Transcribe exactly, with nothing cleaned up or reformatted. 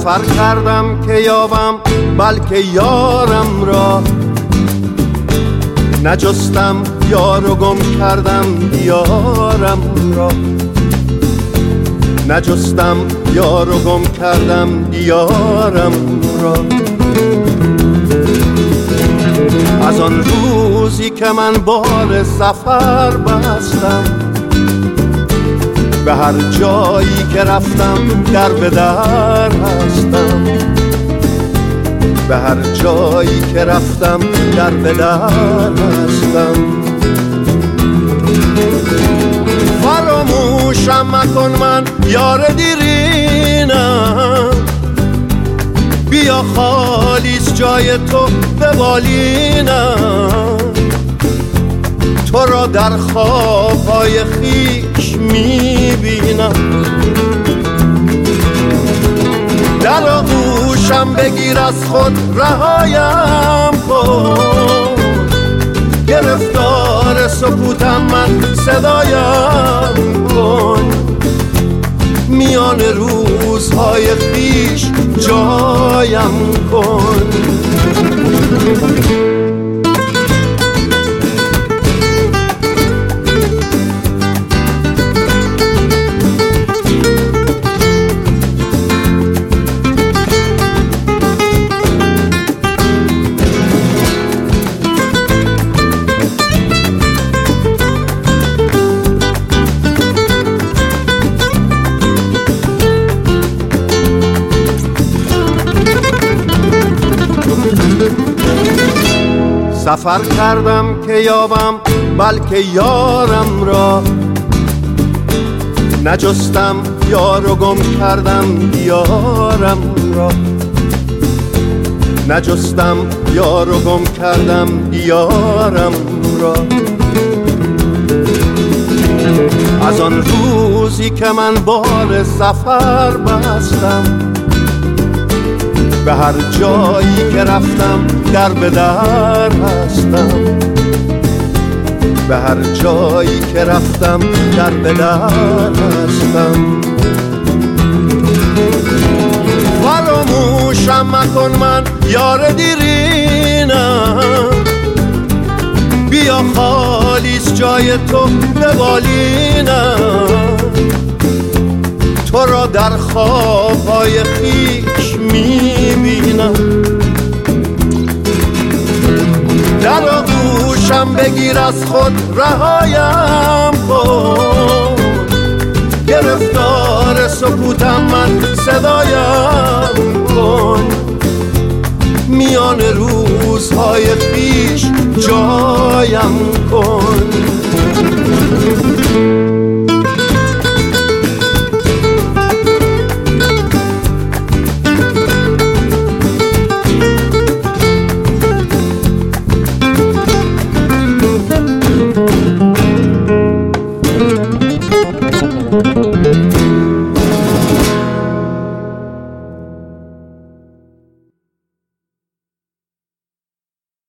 سفر کردم که یابم بلکه یارم را، نجستم یار و گم کردم دیارم را، نجستم یار و گم کردم دیارم را. از آن روزی که من بال سفر بستم، به هر جایی که رفتم در به در هستم، به هر جایی که رفتم در به در هستم. فراموشم مکن من یار دیرینم، بیا خالیست جای تو به بالینم. تو را در خوابهای خویش میبینم، در آغوشم بگیر از خود رهایم کن. گرفتار سکوتم من صدایم کن، میان روزهای خویش جایم کن. سفر کردم که یابم بلکه یارم را، نجستم یار و گم کردم دیارم را، نجستم یار و گم کردم دیارم را. از آن روزی که من بال سفر بستم، به هر جایی که رفتم در به در هستم، به هر جایی که رفتم در به در هستم. فراموشم مکن من یار دیرینم، بیا خالیست جای تو به بالینم. تو را در خوابهای خویش میبینم، در آغوشم بگیر از خود رهایم کن. گرفتار سکوتم من صدایم کن، میان روزهای خویش جایم کن. Thank you.